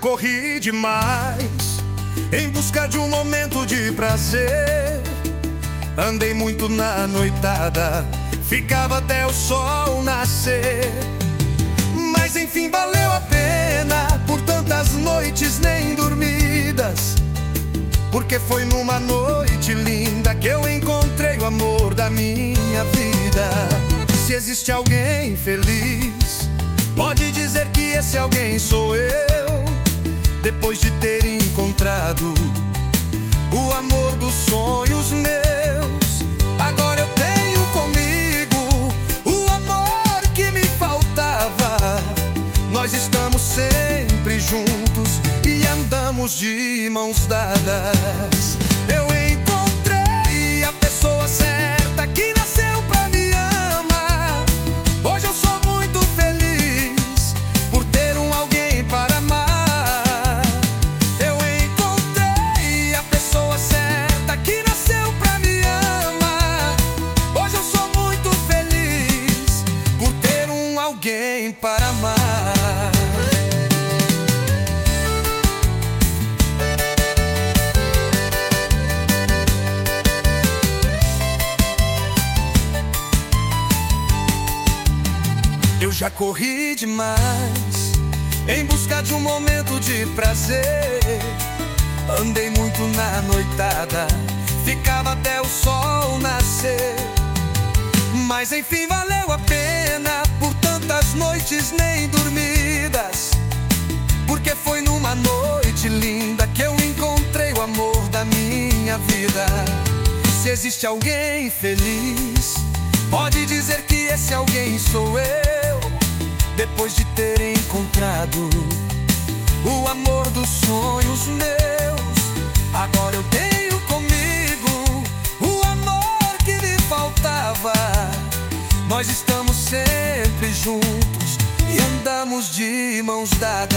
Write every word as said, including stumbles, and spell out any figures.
corri demais em busca de um momento de prazer. Andei muito na noitada, ficava até o sol nascer. Mas enfim valeu a pena por tantas noites nem dormidas, porque foi numa noite linda que eu encontrei o amor da minha vida. Se existe alguém feliz, pode dizer que esse alguém sou eu. Depois de ter encontrado o amor dos sonhos meus, agora eu tenho comigo o amor que me faltava. Nós estamos sempre juntos e andamos de mãos dadas. Eu encontrei a pessoa certa que nasceu pra me amar. Hoje eu sou muito feliz por ter um alguém para amar. Eu encontrei a pessoa certa que nasceu pra me amar. Hoje eu sou muito feliz por ter um alguém para amar. Eu já corri demais em busca de um momento de prazer. Andei muito na noitada, ficava até o sol nascer. Mas enfim valeu a pena por tantas noites nem dormidas, porque foi numa noite linda que eu encontrei o amor da minha vida. Se existe alguém feliz, pode dizer que esse alguém sou eu. Depois de ter encontrado o amor dos sonhos meus, agora eu tenho comigo o amor que me faltava. Nós estamos sempre juntos e andamos de mãos dadas.